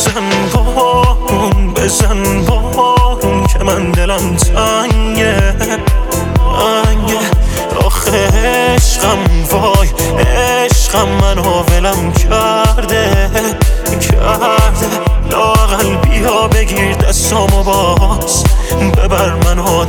بزن بارون که من دلم تنگه آخه عشقم وای عشقم منو ولم کرده لااقل بیا بگیر دستامو باز ببر منو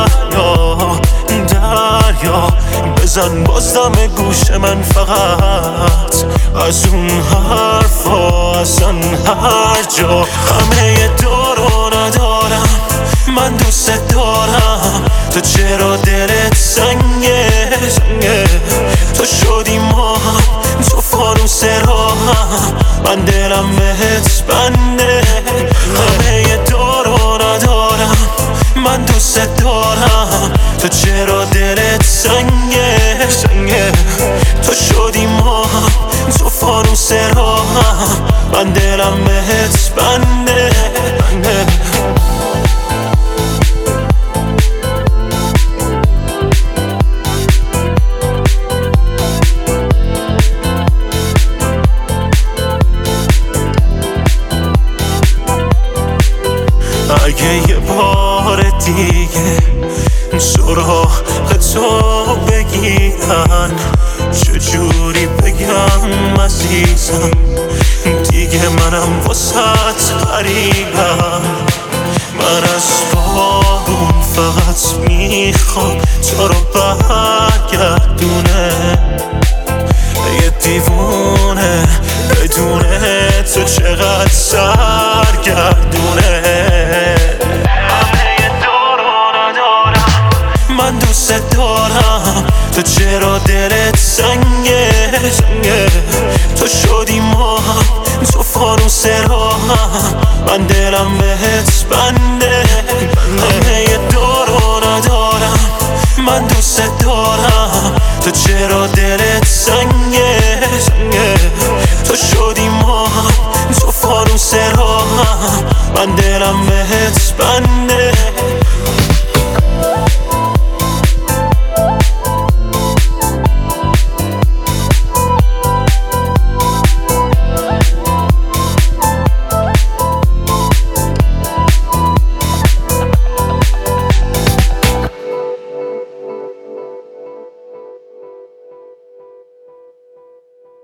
دریا بزن باز دم گوش من فقط از اون حرفا اصلا هر جا همه دارو ندارم من دوست دارم تو چرا دلت سنگه تو شدی ما تو فانوس راهم من دلم بهت بنده همه دارو ندارم من دوست دارم تو چرا دلت سنگه تو شدی ما تو فانوس راهم من دلم بهت بنده اگه یه بار دیگه سراغ تو بگیرن چجوری بگم عزیزم دیگه منم واسط غریبم من از بارون فقط میخوام تو رو برگردونه یه دیوونه بدونه تو چقدر سرگردونه من دوست دارم تو چرا دلت سنگه تو شدی ما تو فانوس راهم من دلم بهت بنده همه دارو ندارم من دوست دارم تو چرا دلت سنگه